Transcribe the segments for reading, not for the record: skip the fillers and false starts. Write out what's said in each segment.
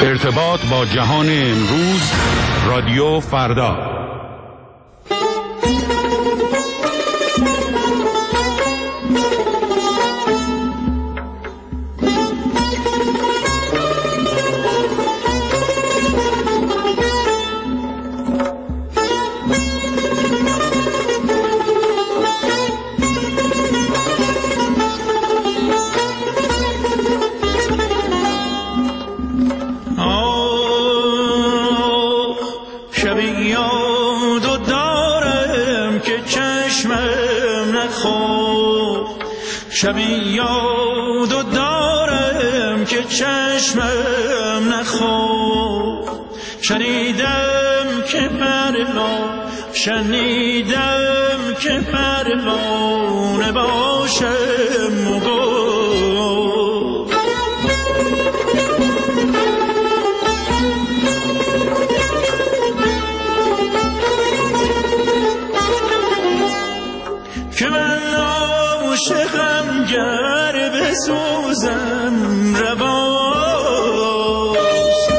ارتباط با جهان امروز، رادیو فردا. شبی یادو دارم که چشمم نخواب، شنیدم که پروانه باشم و گفت که من عاشقم گر بسوزم رواست،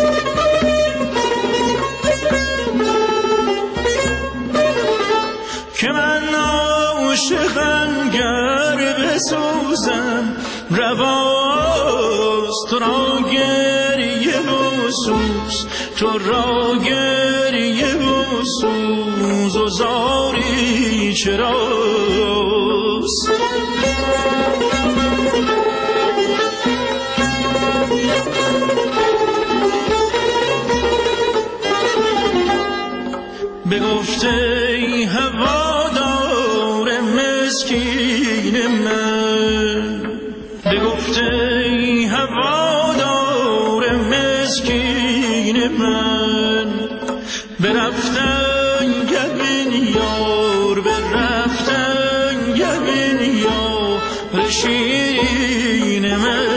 که من عاشقم گر بسوزم رواست، تو را گریه و سوز، تو را گریه و سوز و زاری چراست. بگفته ای هوادار مسکین من، بگفته ای هوادار مسکین من، برفتن گبین یار، برفتن گبین یار شیرین من.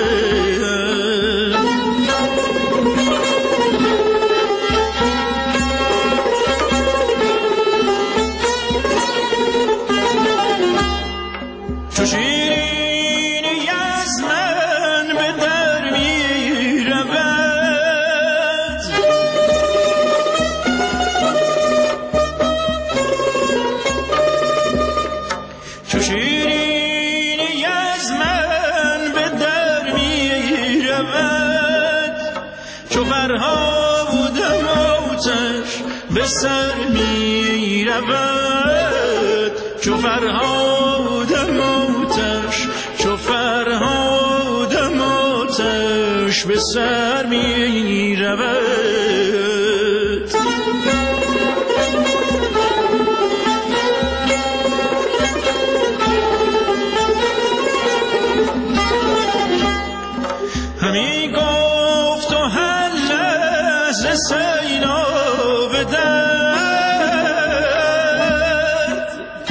چو شیرینی از من به در می رود، چو شیرینی از من به در می رود، چو فرهادم آتش به سر می رود، چو فرهادم آتش، چو فرهادم آتش به سر می رود. همی گفت و هر لحظه سیلاب درد،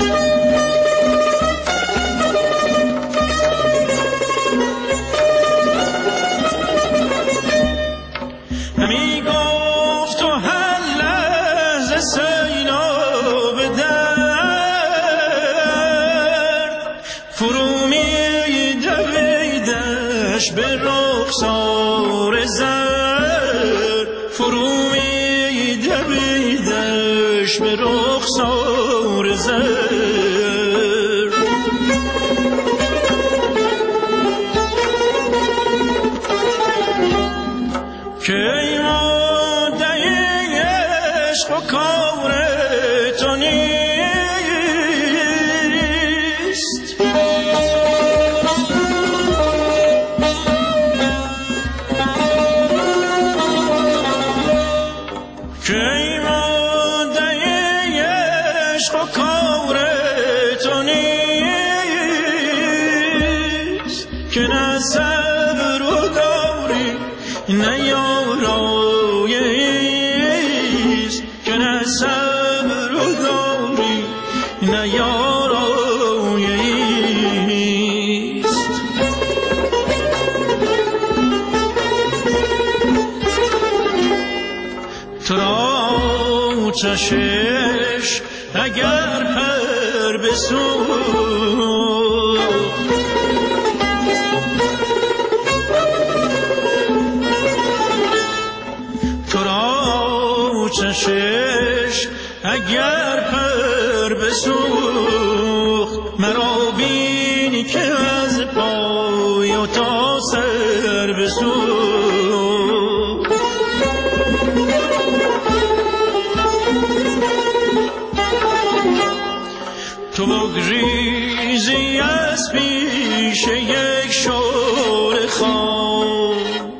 همی گفت و هر لحظه سیلاب درد، فرو می دویدش به رخسار زرد، فرو می دویدش به رخسار زرد. که ای ماده عشق و کار تو نیست، که ای ماده عشق و کار تو نیست، که نه صبر و داری نه یاراییست، که نه صبر و داری نه یاراییست. تو را چشش اگر پر بسوخت، چشم اگر پر بسوخت مرا بینی که از پای و تا سر بسوخت. تو بگریزی از پیش یک شعله خواب.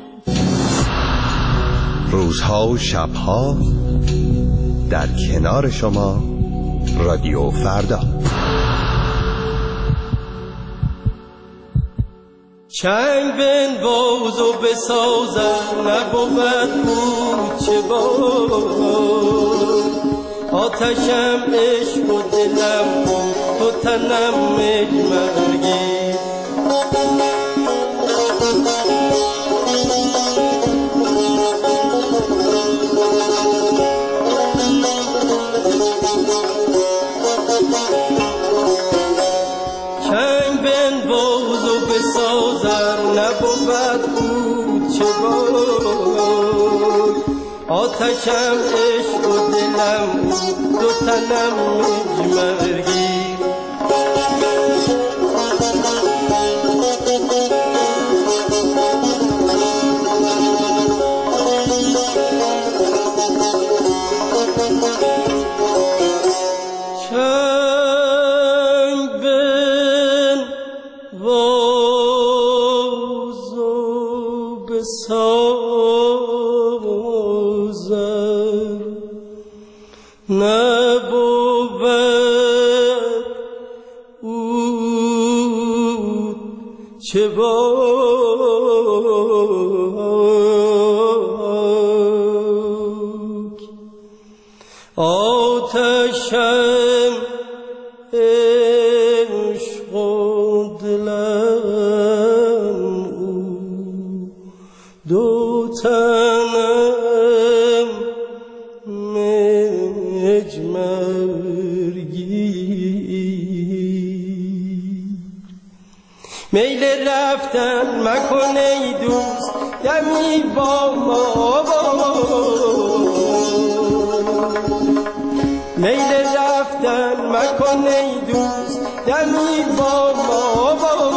روزها و شبها در کنار شما رادیو فردا. چنگ بنواز و بسازم نبود بود چه باد. آتشم عشق و دلم تو تنم مجمرگی. چنگ بنواز و بسازم نبود بود چه باد. آتشم عشق و دلم دو تنم مجمرگی. چنگ بنواز و بسازم نبود او چه باک. آتشم عشق و دلم او دو تنم مجمرگی. میل رفتن مکن ای دوست دمی با ما. میل رفتن مکن ای دوست دمی با ما.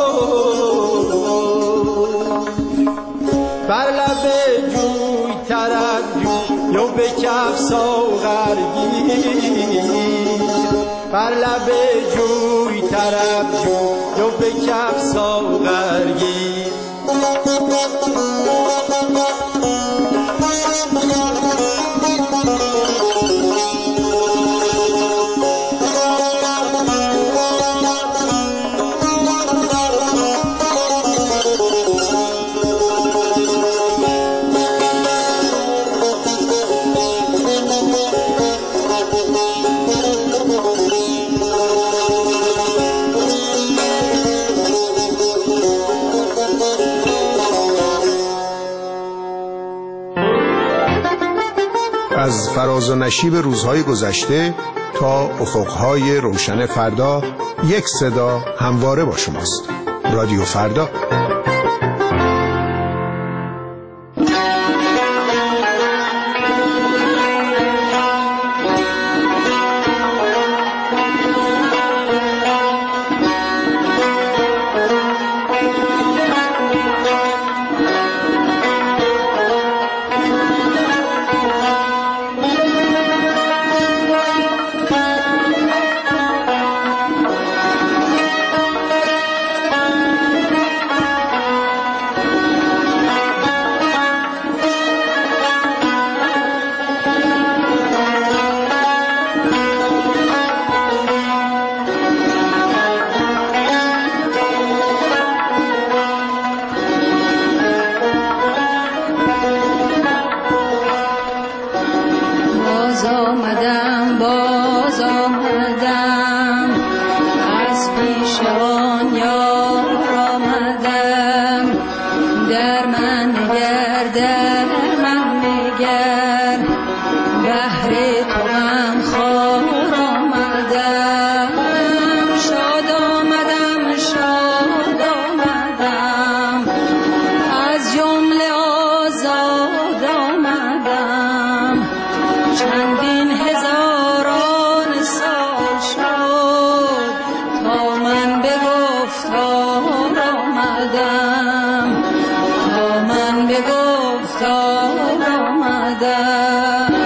بر لب جوی طرف جو یا به کف ساغر گیر. بر لب جوی طرف جو یا به کف ساغر گیر. از فراز و نشیب روزهای گذشته تا افقهای روشن فردا، یک صدا همواره با شماست. رادیو فردا. چند من به گفتار آمدم.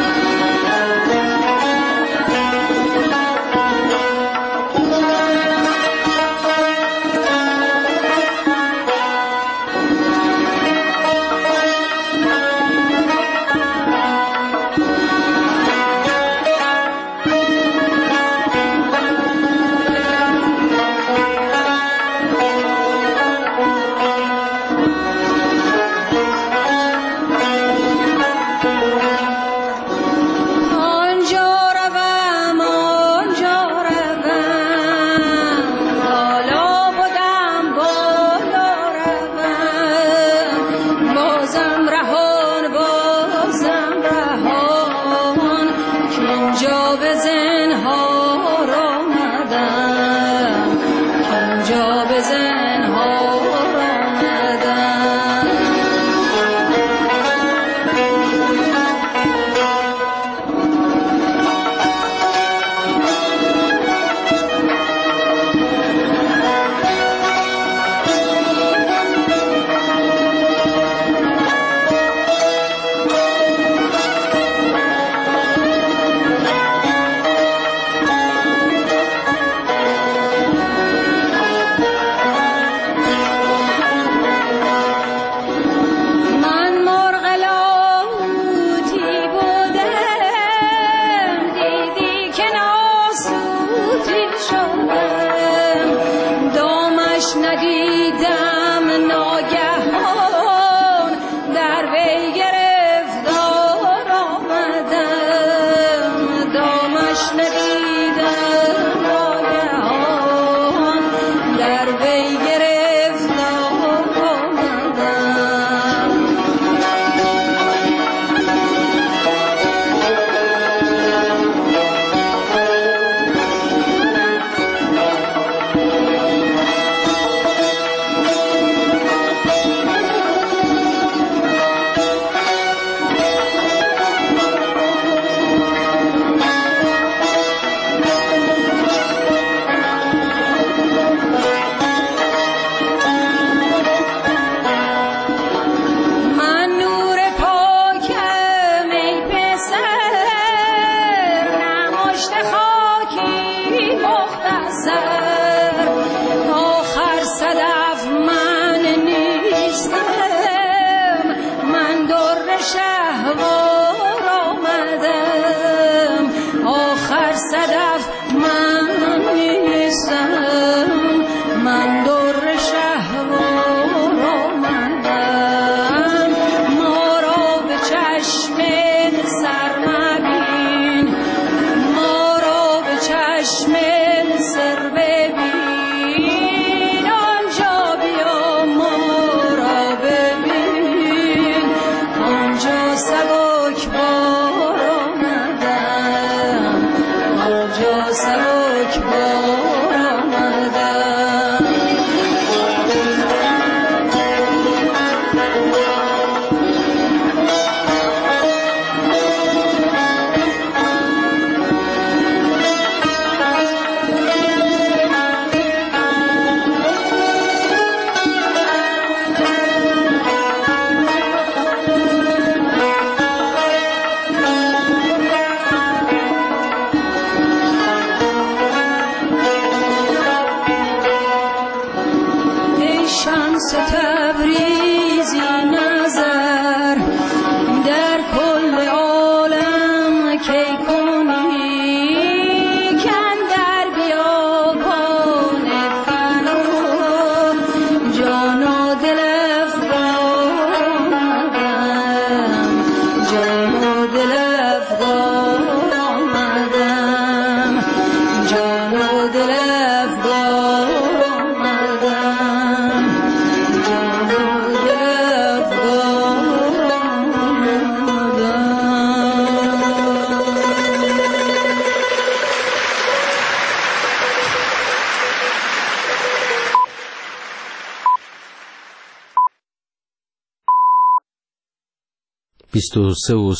بیست و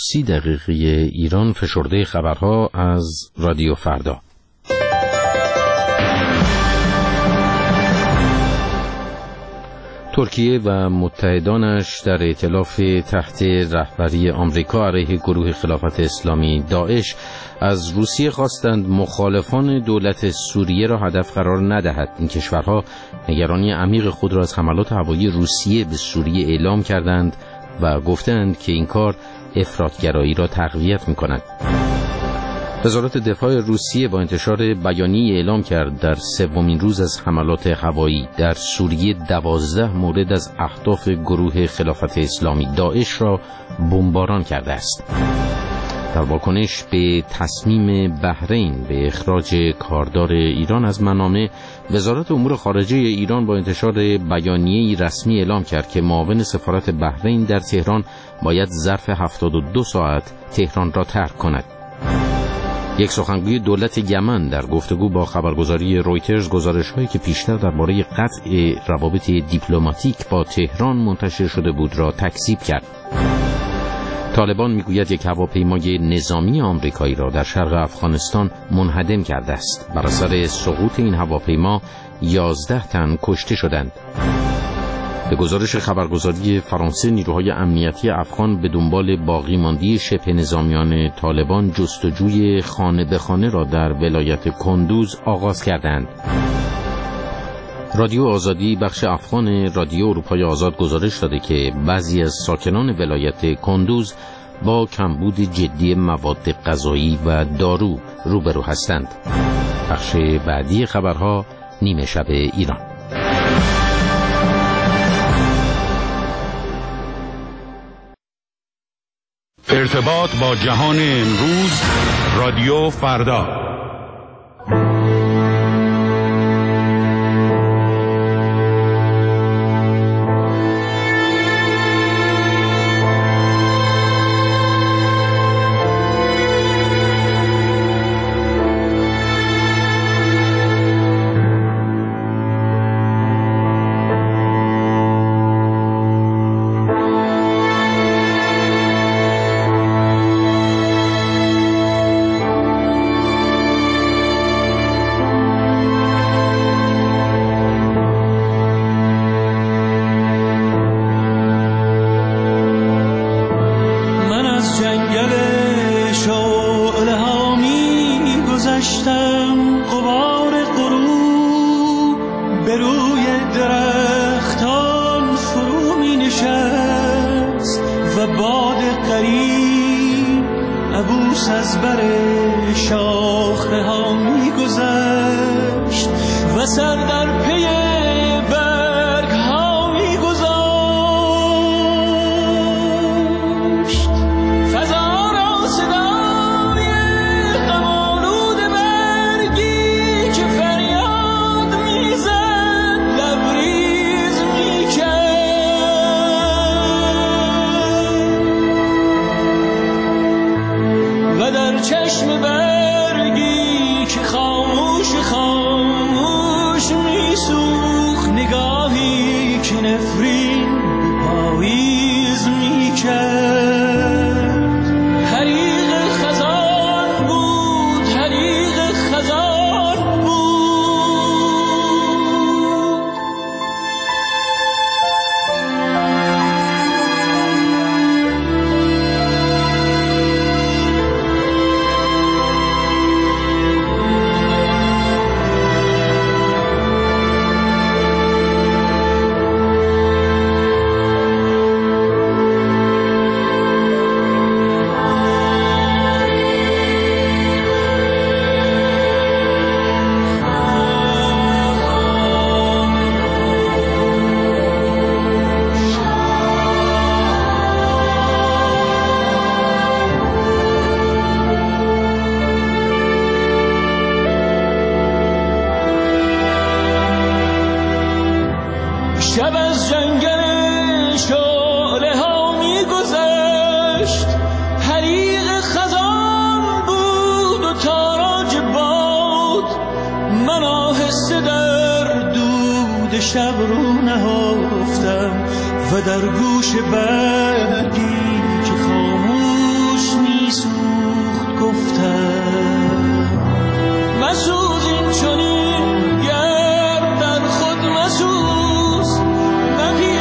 3:30 ایران. فشرده خبرها از رادیو فردا. ترکیه و متحدانش در ائتلاف تحت رهبری آمریکا علیه گروه خلافت اسلامی داعش از روسیه خواستند مخالفان دولت سوریه را هدف قرار ندهد. این کشورها نگرانی عمیق خود را از حملات هوایی روسیه به سوریه اعلام کردند و گفتند که این کار افراطگرایی را تقویت می‌کند. وزارت دفاع روسیه با انتشار بیانیه اعلام کرد در سومین روز از حملات هوایی در سوریه 12 مورد از اهداف گروه خلافت اسلامی داعش را بمباران کرده است. در واکنش به تصمیم بحرین به اخراج کاردار ایران از منامه، وزارت امور خارجه ایران با انتشار بیانیه‌ای رسمی اعلام کرد که معاون سفارت بحرین در تهران باید ظرف 72 ساعت تهران را ترک کند. یک سخنگوی دولت یمن در گفتگو با خبرگزاری رویترز گزارش‌هایی که پیشتر درباره قطع روابط دیپلماتیک با تهران منتشر شده بود را تکذیب کرد. طالبان میگوید یک هواپیمای نظامی آمریکایی را در شرق افغانستان منهدم کرده است. بر اثر سقوط این هواپیما 11 تن کشته شدند. به گزارش خبرگزاری فرانسه، نیروهای امنیتی افغان به دنبال باقی ماندی شبه نظامیان طالبان جستجوی خانه به خانه را در ولایت کندوز آغاز کردند. رادیو آزادی بخش افغان رادیو اروپای آزاد گزارش داده که بعضی از ساکنان ولایت کندوز با کمبود جدی مواد غذایی و دارو روبرو هستند. بخش بعدی خبرها نیمه شب ایران. ارتباط با جهان امروز، رادیو فردا. شب رو نهفتم و در گوش برگی که خاموش میسوخت گفتم مسوز این چنین گرد در خود مسوز نپی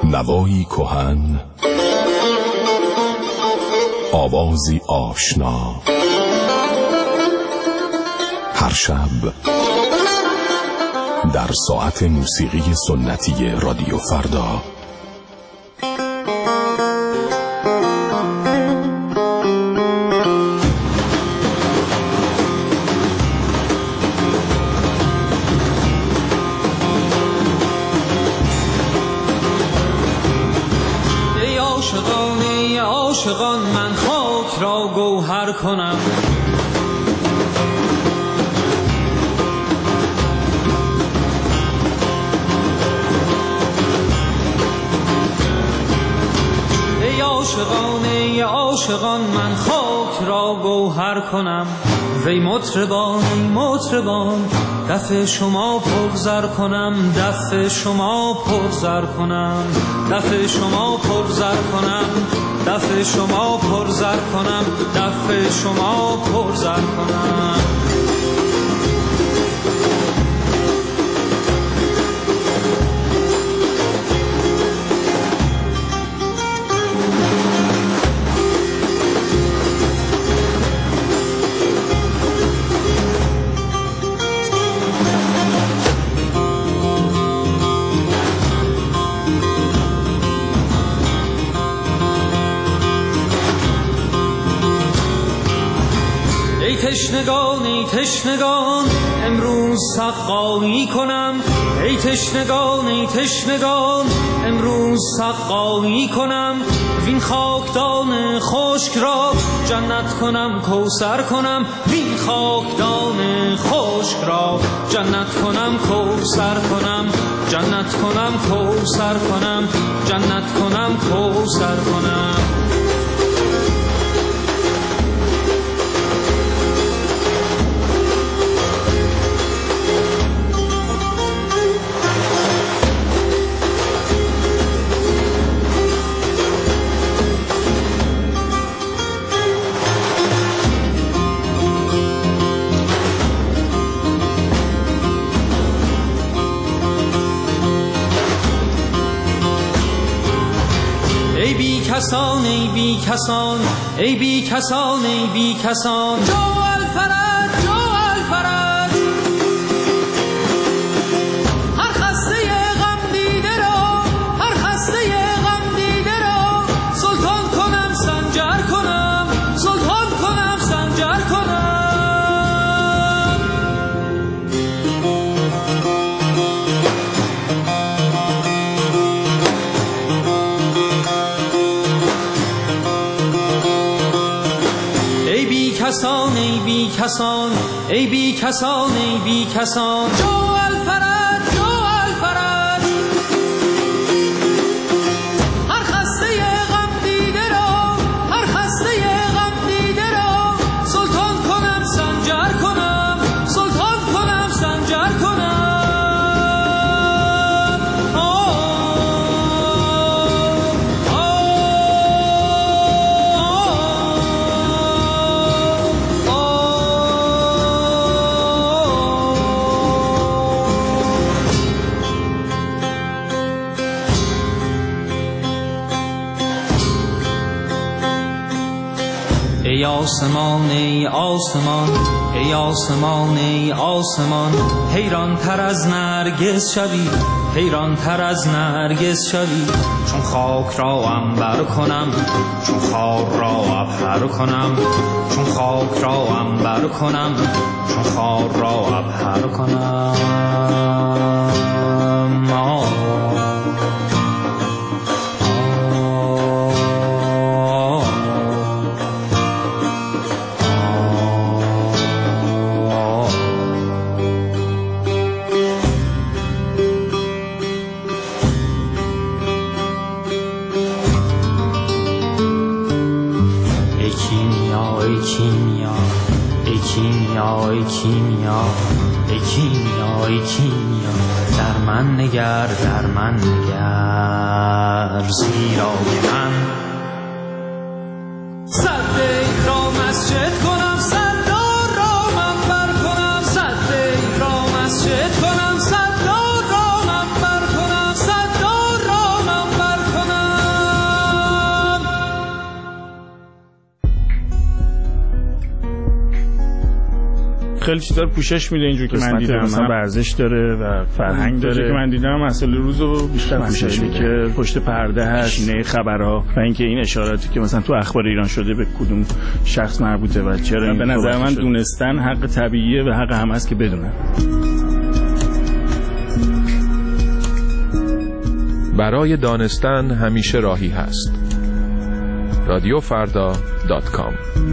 نوایی کهن، آوازی آشنا، هر شب در ساعت موسیقی سنتی رادیو فردا. ای عاشقان من خاک را گوهر کنم، ای عاشقان من خاک را گوهر کنم. وی مطربان ای مطربان دف شما پرزر کنم، دف شما پرزر کنم، دف شما پرزر کنم، دف شما پرزر کنم، دف شما پرزر کنم. ای تشنگان امروز سقایی کنم، ای تشنگان امروز سقایی کنم. وین خاکدان خشک را جنت کنم کوثر کنم، وین خاکدان خشک را جنت کنم کوثر کنم، جنت کنم کوثر کنم، جنت کنم کوثر کنم. ای بی کسان ای بی کسان ای بی کسان ای بی کسان، جو الفرج جو الفرج. هر خسته غم دیده را، هر خسته غم دیده را سلطان کنم سنجر کنم، سلطان کنم سنجر کنم. ای بی کسان ای بی کسان ای بی کسان ای بی کسان، جو الفرج جو الفرج. هر خسته غم دیده را، هر خسته غم دیده را سلطان کنم سنجر کنم، سلطان کنم سنجر کنم. ای آسمان ای آسمان ای آسمان ای آسمان، حیران تر از نرگس شوی، حیران تر از نرگس شوی. چون خاک را عنبر کنم، چون خار را عبهر کنم، چون خاک را عنبر کنم، چون خار را عبهر کنم. ای کیمیا در من نگر، در من نگر، زیرا که من صدق را مسجد کنم، صدار را منبر کنم، صدق را مسجد کنم، صدار را منبر کنم، صدار را منبر خیلی چیزا رو پوشش میده. اینجوری که من دیدم مثلا ورزش داره و فرهنگ داره که من دیدم مسائل روزو بیشتر پوشش میده که پشت پرده هست، نه خبرها و اینکه این اشاراتی که مثلا تو اخبار ایران شده به کدوم شخص مربوطه و چرا. به نظر من دونستن حق طبیعیه و حق همه است که بدونن. برای دانستن همیشه راهی هست. رادیوفردا.com.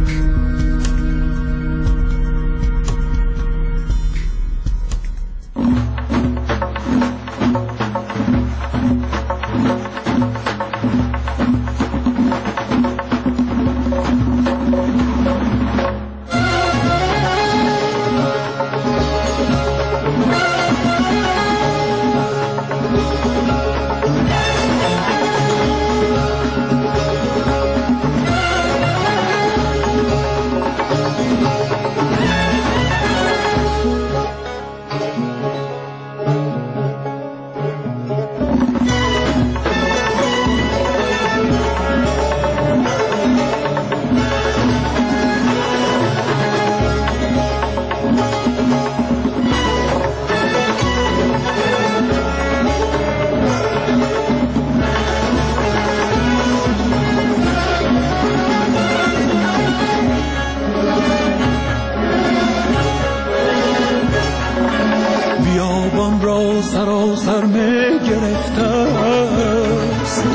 سراسر می گرفته است،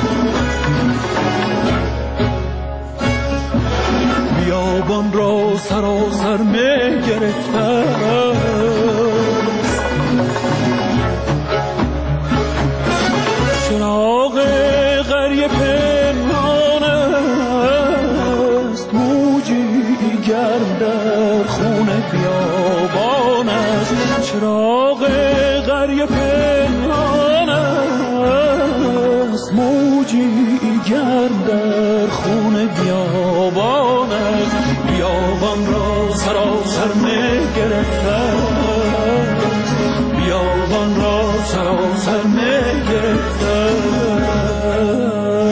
بیابان را سراسر می گرفته است، چراغ قریه پنهان است، موجی گرم در خون بیابان است، چراغ قریه پنهان است، موجی گرم در خون بیابان است، بیابان را سراسر می گرفته است، بیابان را سراسر می گرفته است.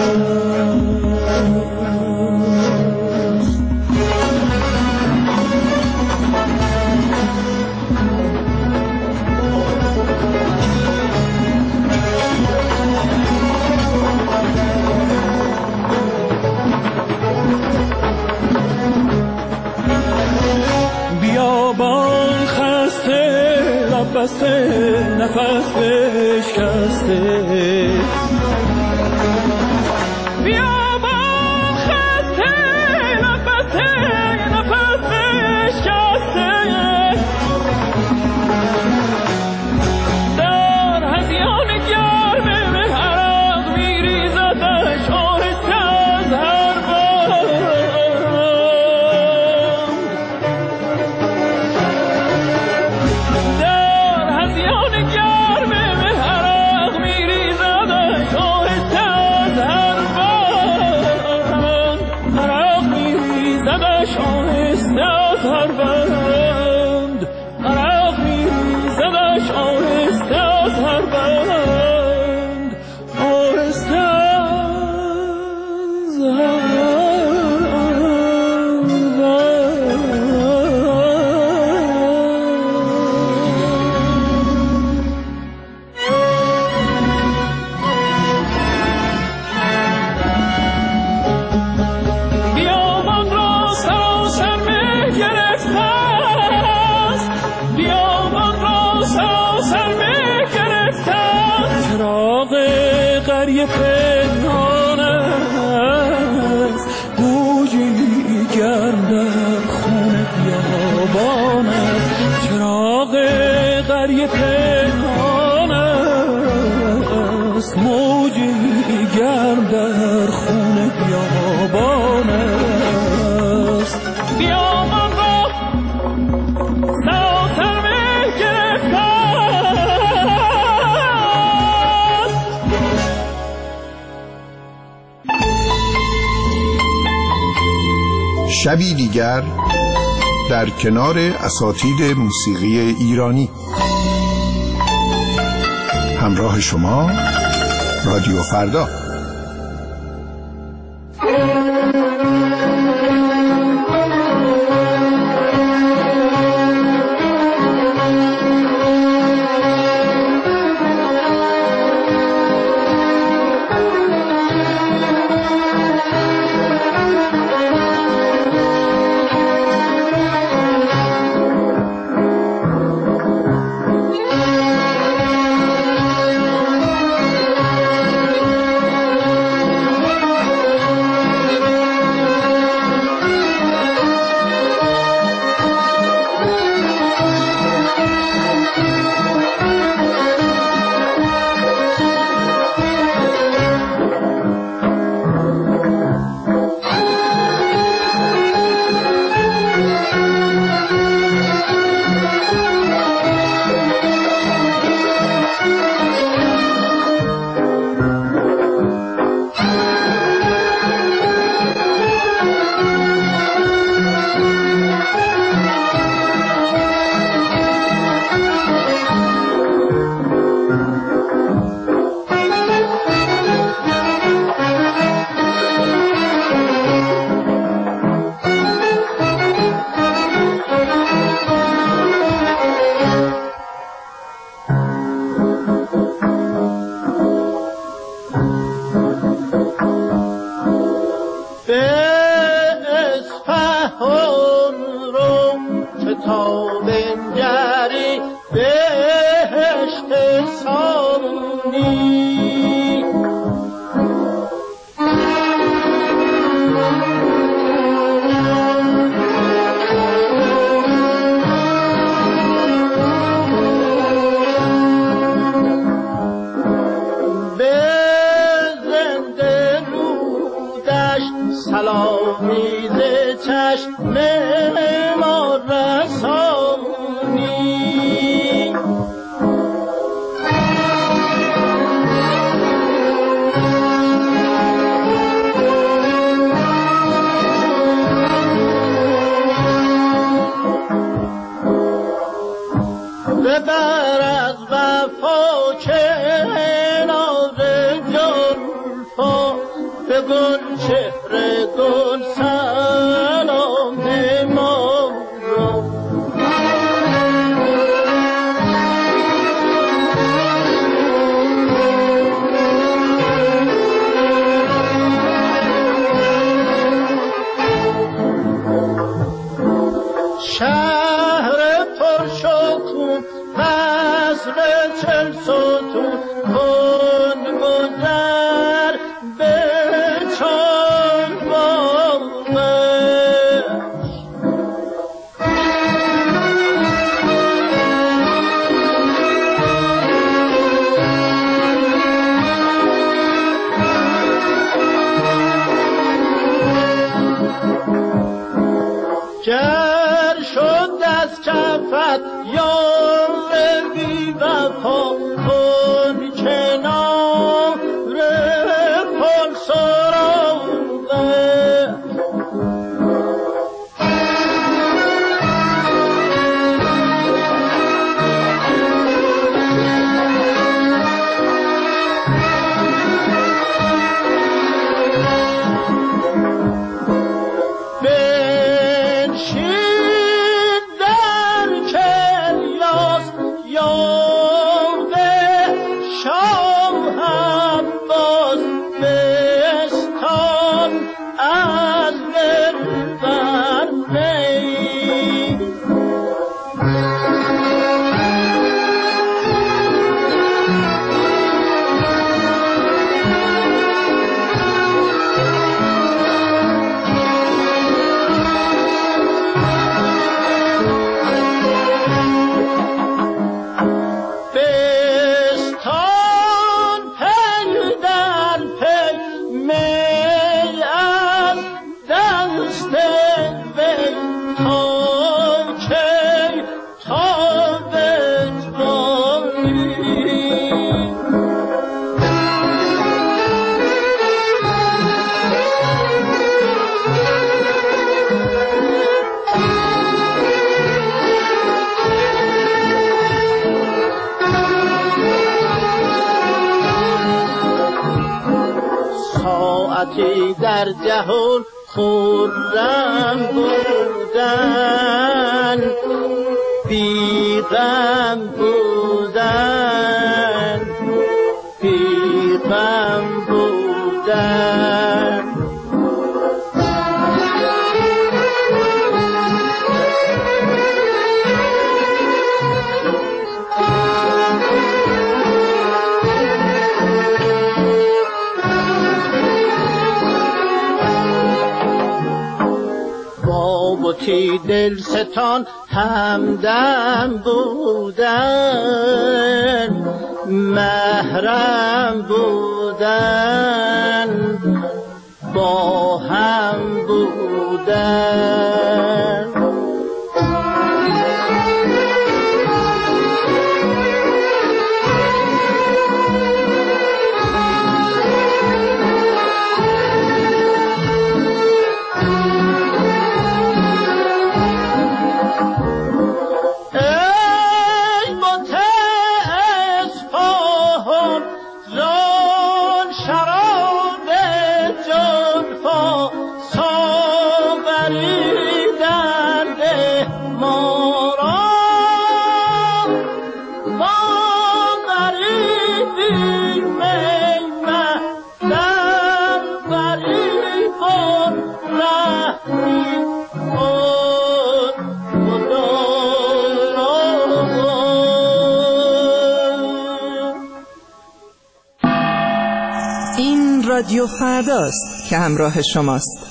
بیابان خسته لب بسته نفس بشکسته، بیابان خسته لب بسته نفس بشکسته، در هذیان گرم عرق میریزدش آهسته از هر قریه پنهان است، موجی گرم در خون بیابان است، چراغ قریه پنهان است، موجی گرم در خون بیابان است، بیابان را سراسر می گرفته است. شبی دیگر در کنار اساتید موسیقی ایرانی. همراه شما رادیو فردا. در جهان خرم بودن بی غم بودن بی غم بودن بابتی دل ستان همدم بودن محرم بودن با هم بودن ای بت اصفهان رادیو فرداست که همراه شماست.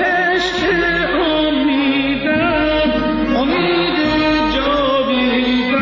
امید جاویدان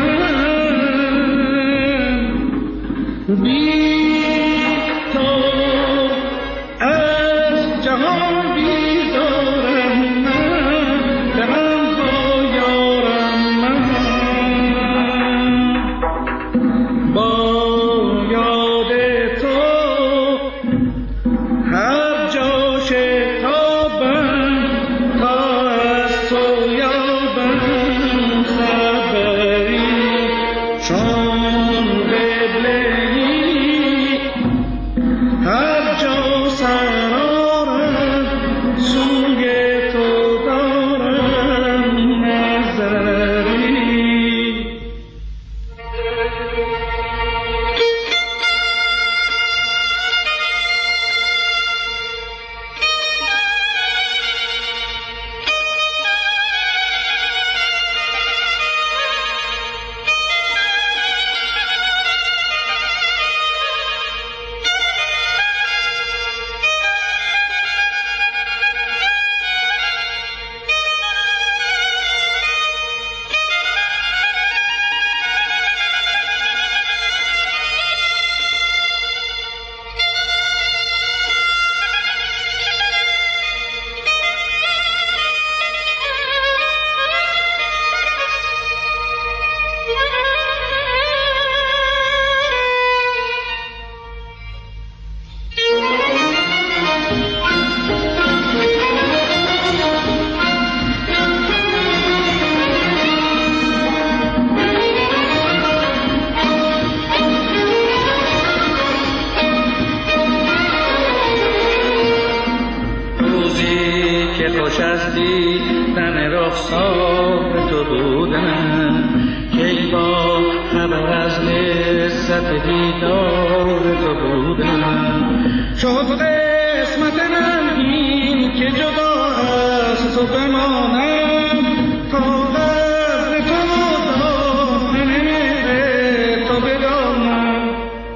خوش از دیدن رخسار تو بودم، کی با خبر از لذت دیدار تو بودم. شد قسمت من این که جدا از تو بمانم، تا قدر تو دامن تو بدانم.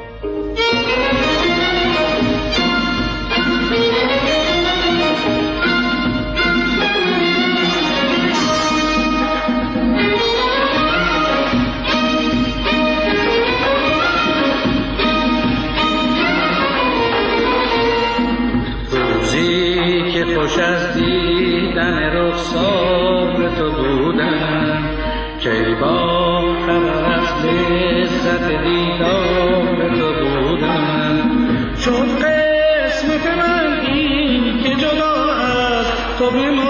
خوش از دیدن رخسار تو بودم، که با خبر از لذت دیدار تو بودم. شد قسمت من این که جدا از تو بمانم،